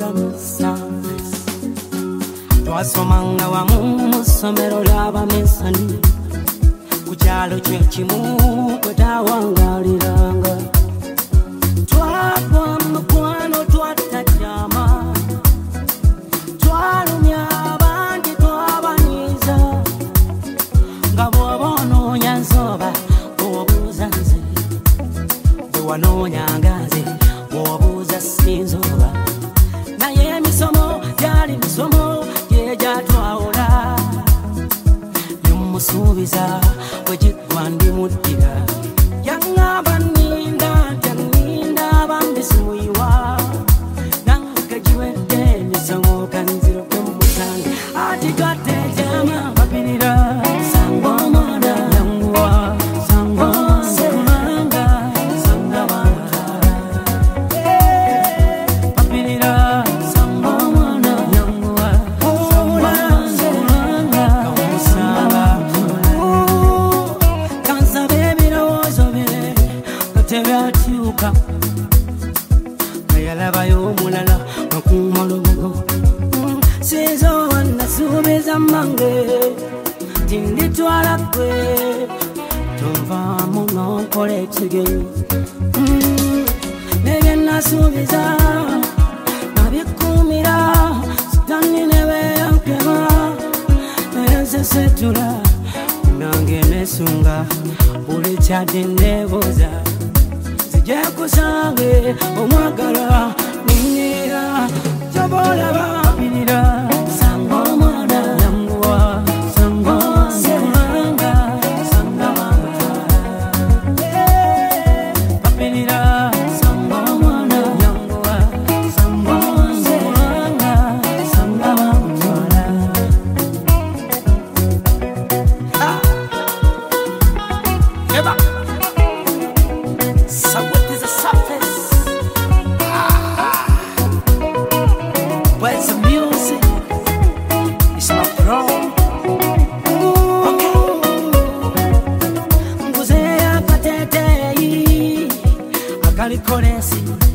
program service. Twasomanga wamu mu ssomero ly'abamesani ku kyalo kye kimu kwe twawangaliranga. Twagwa mu mukwano twatatyama, twalumya abandi twabanyiiza, nga bw'oba onoonya nsoba bw'obuuza nze, bwe wanoonyanga nze bw'obuuza sinzoba. Naye emisomo gyali misomo gye gyatwawula, nemusuubiza bwe giggwa ndimuddira. Yaŋŋamba nninda nninda bambi simuyiwa, nange giwedde emisomo kanziruke mu musange. Ati twatekyama mpapirira sanga omwana yanguwa, sanga omanga sanga banga mpapirira sanga omwana yanguwa, sanga kamusanga kansabe ebirowoozo bye katebyatuuka, kayalabayo omulala akuuma lubugo. Sinzo wanasuubiza mmange tinditwala ggwe, tonvaamu n'onkola ekigenyi. Nebye nasuubiza nabikuumira, sitani ne beeyankema, naye nsesetula nange nesunga buli kyadde neebuuza. Nzije kusange omwagala ninnyira kyoboolaba mpapirira sanga omwana yanguwa, sanga omanga sanga banga mpapirira sanga omwana yanguwa, sanga omanga sanga banga. Eba so what is the surface? Where's the music? It's my pro. Okay. Nguzea katetei akalikolesi